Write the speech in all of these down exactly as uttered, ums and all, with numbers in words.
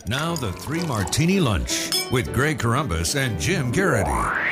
Now the Three Martini Lunch with Greg Corombos and Jim Garrity.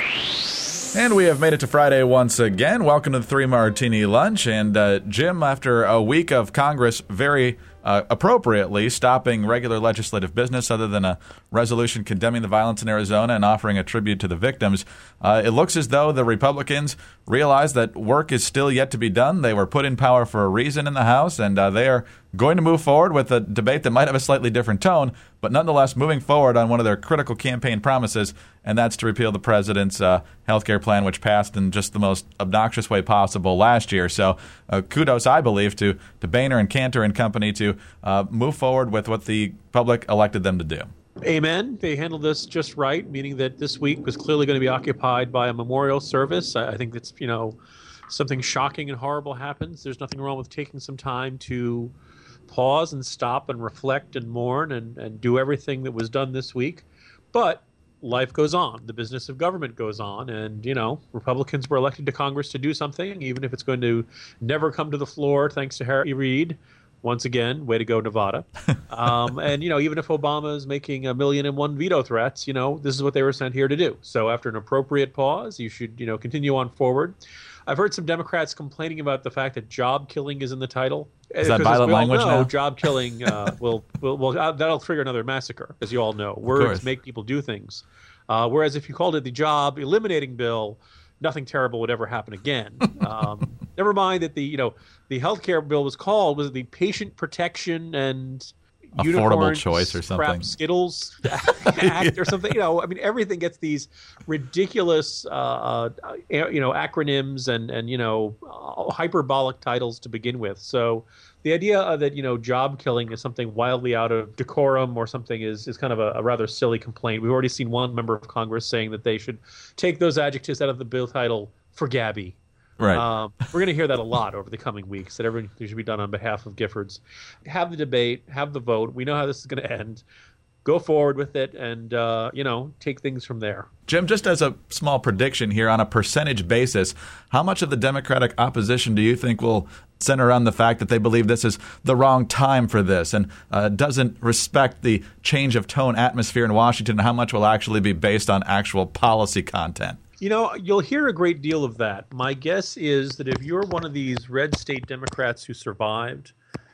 And we have made it to Friday once again. Welcome to the Three Martini Lunch. And uh, Jim, after a week of Congress very uh, appropriately stopping regular legislative business other than a resolution condemning the violence in Arizona and offering a tribute to the victims, uh, it looks as though the Republicans realize that work is still yet to be done. They were put in power for a reason in the House, and uh, they are going to move forward with a debate that might have a slightly different tone, but nonetheless moving forward on one of their critical campaign promises, and that's to repeal the president's uh, health care plan, which passed in just the most obnoxious way possible last year. So uh, kudos, I believe, to, to Boehner and Cantor and company to uh, move forward with what the public elected them to do. Amen. They handled this just right, meaning that this week was clearly going to be occupied by a memorial service. I, I think that's, you know, something shocking and horrible happens. There's nothing wrong with taking some time to pause and stop and reflect and mourn and, and do everything that was done this week. But life goes on. The business of government goes on. And, you know, Republicans were elected to Congress to do something, even if it's going to never come to the floor, thanks to Harry Reid. Once again, way to go, Nevada. Um, and, you know, even if Obama is making a million and one veto threats, you know, this is what they were sent here to do. So after an appropriate pause, you should, you know, continue on forward. I've heard some Democrats complaining about the fact that job killing is in the title. Is that violent language know, now? Job killing uh, will, will, will uh, that'll trigger another massacre, as you all know. Words make people do things. Uh, whereas if you called it the job eliminating bill, nothing terrible would ever happen again. Um, never mind that the, you know, the health care bill was called, was it the Patient Protection and Affordable Choice or something. Crap Skittles Act yeah. or something. You know, I mean, everything gets these ridiculous, uh, uh, you know, acronyms and, and you know, uh, hyperbolic titles to begin with. So the idea that, you know, job killing is something wildly out of decorum or something is, is kind of a, a rather silly complaint. We've already seen one member of Congress saying that they should take those adjectives out of the bill title for Gabby. Right. Um, we're going to hear that a lot over the coming weeks, that everything should be done on behalf of Giffords. Have the debate, have the vote. We know how this is going to end. Go forward with it and, uh, you know, take things from there. Jim, just as a small prediction here, on a percentage basis, how much of the Democratic opposition do you think will center around the fact that they believe this is the wrong time for this and uh, doesn't respect the change of tone atmosphere in Washington, and how much will actually be based on actual policy content? You know, you'll hear a great deal of that. My guess is that if you're one of these red state Democrats who survived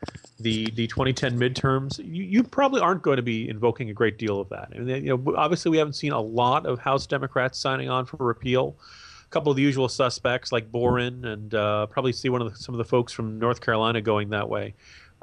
the the twenty ten midterms, you, you probably aren't going to be invoking a great deal of that. I mean, you know, obviously we haven't seen a lot of House Democrats signing on for repeal. A couple of the usual suspects like Boren, and uh, probably see one of the, some of the folks from North Carolina going that way.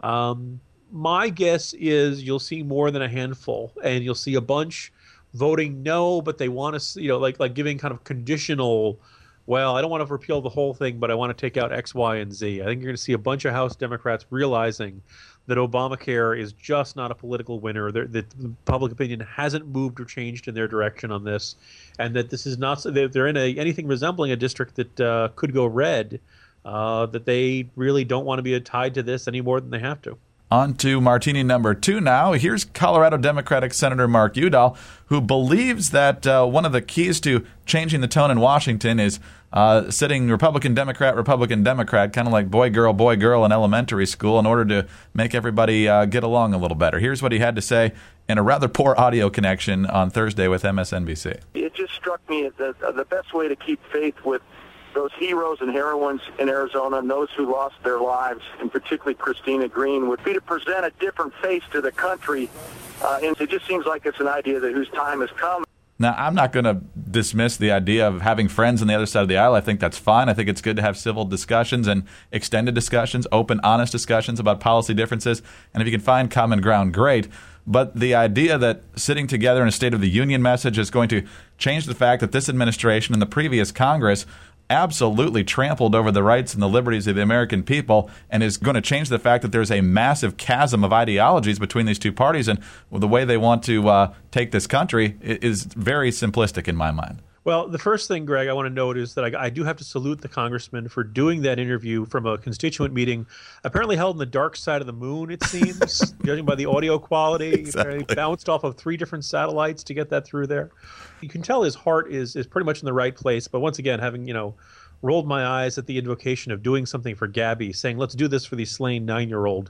Um, my guess is you'll see more than a handful, and you'll see a bunch voting no, but they want to, you know, like like giving kind of conditional, well, I don't want to repeal the whole thing, but I want to take out X, Y, and Z. I think you're going to see a bunch of House Democrats realizing that Obamacare is just not a political winner, that the public opinion hasn't moved or changed in their direction on this, and that this is not, they're in a anything resembling a district that uh, could go red, uh, that they really don't want to be tied to this any more than they have to. On to Martini number two now. Here's Colorado Democratic Senator Mark Udall, who believes that uh, one of the keys to changing the tone in Washington is uh, sitting Republican, Democrat, Republican, Democrat, kind of like boy, girl, boy, girl in elementary school in order to make everybody uh, get along a little better. Here's what he had to say in a rather poor audio connection on Thursday with M S N B C. It just struck me that the best way to keep faith with those heroes and heroines in Arizona and those who lost their lives, and particularly Christina Green, would be to present a different face to the country. Uh, and it just seems like it's an idea that whose time has come. Now, I'm not going to dismiss the idea of having friends on the other side of the aisle. I think that's fine. I think it's good to have civil discussions and extended discussions, open, honest discussions about policy differences. And if you can find common ground, great. But the idea that sitting together in a State of the Union message is going to change the fact that this administration and the previous Congress absolutely trampled over the rights and the liberties of the American people, and is going to change the fact that there's a massive chasm of ideologies between these two parties, and the way they want to uh, take this country is very simplistic in my mind. Well, the first thing, Greg, I want to note is that I, I do have to salute the congressman for doing that interview from a constituent meeting, apparently held in the dark side of the moon, it seems, judging by the audio quality. Exactly. He bounced off of three different satellites to get that through there. You can tell his heart is is pretty much in the right place. But once again, having, you know, rolled my eyes at the invocation of doing something for Gabby, saying, let's do this for the slain nine-year-old.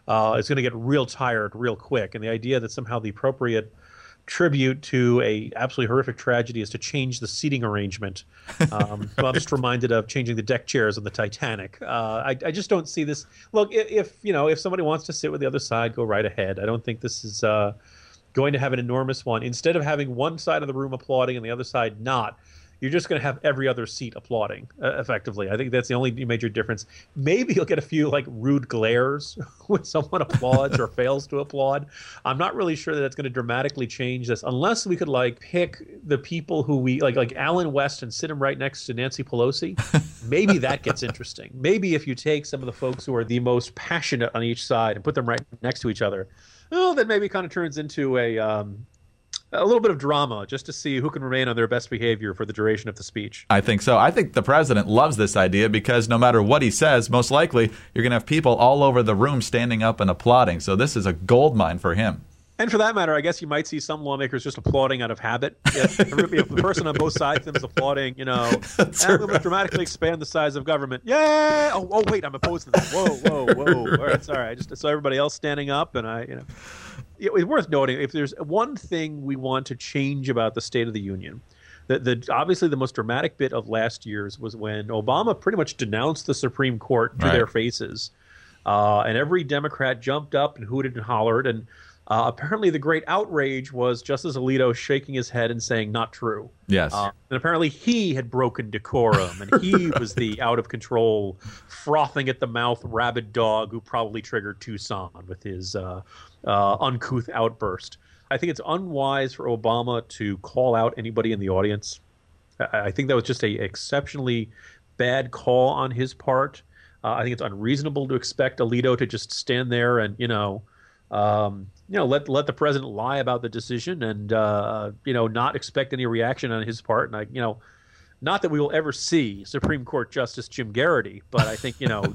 uh, is going to get real tired real quick. And the idea that somehow the appropriate tribute to a absolutely horrific tragedy is to change the seating arrangement. Um, so I'm just reminded of changing the deck chairs on the Titanic. Uh, I, I just don't see this. Look, if, if you know if somebody wants to sit with the other side, go right ahead. I don't think this is uh, going to have an enormous one. Instead of having one side of the room applauding and the other side not, you're just going to have every other seat applauding, uh, effectively. I think that's the only major difference. Maybe you'll get a few like rude glares when someone applauds or fails to applaud. I'm not really sure that that's going to dramatically change this, unless we could like pick the people who we like, like Alan West, and sit him right next to Nancy Pelosi. Maybe that gets interesting. Maybe if you take some of the folks who are the most passionate on each side and put them right next to each other, well, then maybe it kind of turns into a um, a little bit of drama just to see who can remain on their best behavior for the duration of the speech. I think so. I think the president loves this idea because no matter what he says, most likely you're going to have people all over the room standing up and applauding. So this is a goldmine for him. And for that matter, I guess you might see some lawmakers just applauding out of habit. If, if the person on both sides of them is applauding, you know, and we're going to dramatically expand the size of government. Yeah. Oh, oh, wait, I'm opposed to that. Whoa, whoa, whoa. All right, sorry. I just saw everybody else standing up, and I, you know. It's worth noting, if there's one thing we want to change about the State of the Union, the, the obviously the most dramatic bit of last year's was when Obama pretty much denounced the Supreme Court to right. their faces, uh, and every Democrat jumped up and hooted and hollered, and uh, apparently the great outrage was Justice Alito shaking his head and saying, not true. Yes. Uh, and apparently he had broken decorum, and he was the out-of-control, frothing at the mouth rabid dog who probably triggered Tucson with his uh, uh, uncouth outburst. I think it's unwise for Obama to call out anybody in the audience. I, I think that was just a exceptionally bad call on his part. Uh, I think it's unreasonable to expect Alito to just stand there and, you know, um, you know, let let the president lie about the decision and, uh, you know, not expect any reaction on his part. And, I, you know, not that we will ever see Supreme Court Justice Jim Garrity, but I think, you know,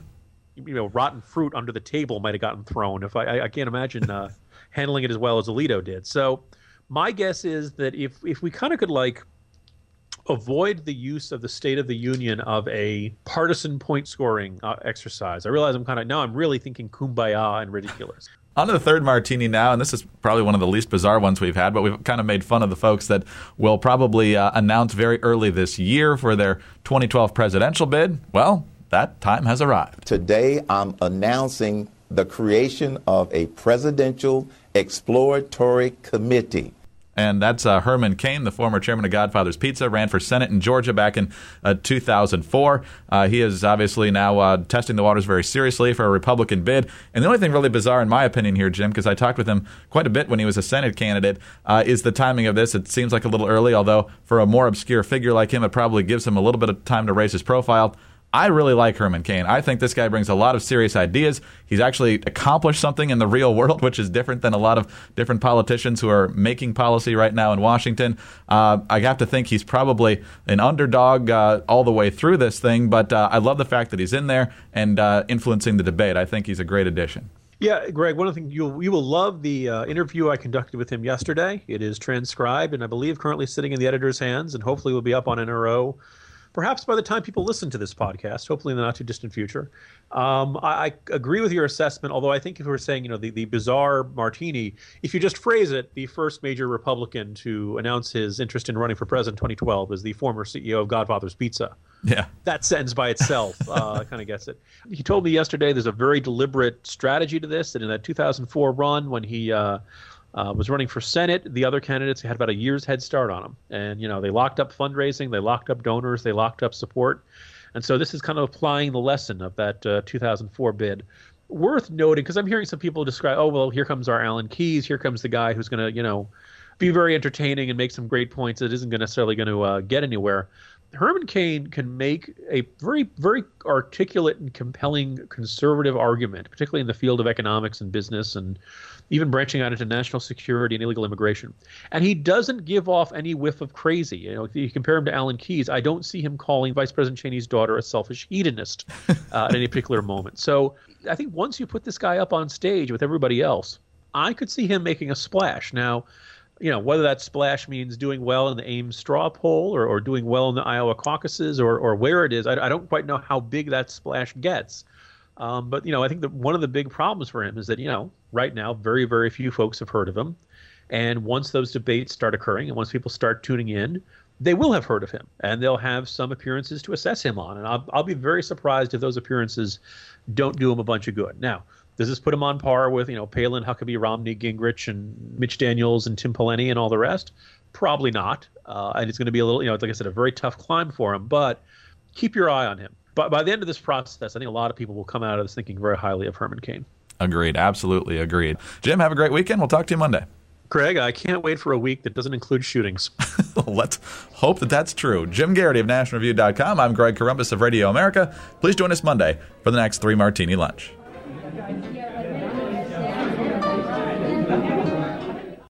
you know, rotten fruit under the table might have gotten thrown. If I, I, I can't imagine uh, handling it as well as Alito did. So my guess is that if if we kind of could like avoid the use of the State of the Union of a partisan point scoring uh, exercise. I realize I'm kind of now I'm really thinking kumbaya and ridiculous. On to the third martini now, and this is probably one of the least bizarre ones we've had, but we've kind of made fun of the folks that will probably uh, announce very early this year for their twenty twelve presidential bid. Well, that time has arrived. Today, I'm announcing the creation of a presidential exploratory committee. And that's uh, Herman Cain, the former chairman of Godfather's Pizza, ran for Senate in Georgia back in uh, two thousand four. Uh, he is obviously now uh, testing the waters very seriously for a Republican bid. And the only thing really bizarre, in my opinion here, Jim, because I talked with him quite a bit when he was a Senate candidate, uh, is the timing of this. It seems like a little early, although for a more obscure figure like him, it probably gives him a little bit of time to raise his profile. I really like Herman Cain. I think this guy brings a lot of serious ideas. He's actually accomplished something in the real world, which is different than a lot of different politicians who are making policy right now in Washington. Uh, I have to think he's probably an underdog uh, all the way through this thing, but uh, I love the fact that he's in there and uh, influencing the debate. I think he's a great addition. Yeah, Greg, one of the things you'll, you will love the uh, interview I conducted with him yesterday. It is transcribed and I believe currently sitting in the editor's hands, and hopefully will be up on N R O perhaps by the time people listen to this podcast, hopefully in the not too distant future. Um, I, I agree with your assessment, although I think if we were saying, you know, the, the bizarre martini, if you just phrase it, the first major Republican to announce his interest in running for president in twenty twelve is the former C E O of Godfather's Pizza. Yeah. That sentence by itself uh, kind of gets it. He told me yesterday there's a very deliberate strategy to this, that in that two thousand four run when he uh, Uh, was running for Senate, the other candidates had about a year's head start on him. And, you know, they locked up fundraising, they locked up donors, they locked up support. And so this is kind of applying the lesson of that uh, two thousand four bid. Worth noting, because I'm hearing some people describe, oh, well, here comes our Alan Keyes, here comes the guy who's going to, you know, be very entertaining and make some great points that isn't gonna necessarily going to uh, get anywhere. Herman Cain can make a very, very articulate and compelling conservative argument, particularly in the field of economics and business and even branching out into national security and illegal immigration. And he doesn't give off any whiff of crazy. You know, if you compare him to Alan Keyes, I don't see him calling Vice President Cheney's daughter a selfish hedonist uh, at any particular moment. So I think once you put this guy up on stage with everybody else, I could see him making a splash. Now, you know, whether that splash means doing well in the Ames straw poll or, or doing well in the Iowa caucuses or, or where it is, I, I don't quite know how big that splash gets. Um, but, you know, I think that one of the big problems for him is that, you know, right now, very, very few folks have heard of him. And once those debates start occurring and once people start tuning in, they will have heard of him and they'll have some appearances to assess him on. And I'll, I'll be very surprised if those appearances don't do him a bunch of good. Now, does this put him on par with, you know, Palin, Huckabee, Romney, Gingrich, and Mitch Daniels and Tim Pawlenty and all the rest? Probably not. Uh, and it's going to be a little, you know, like I said, a very tough climb for him. But keep your eye on him. But by the end of this process, I think a lot of people will come out of this thinking very highly of Herman Cain. Agreed. Absolutely agreed. Jim, have a great weekend. We'll talk to you Monday. Craig, I can't wait for a week that doesn't include shootings. Let's hope that that's true. Jim Garrity of National Review dot com. I'm Greg Corombos of Radio America. Please join us Monday for the next Three Martini Lunch.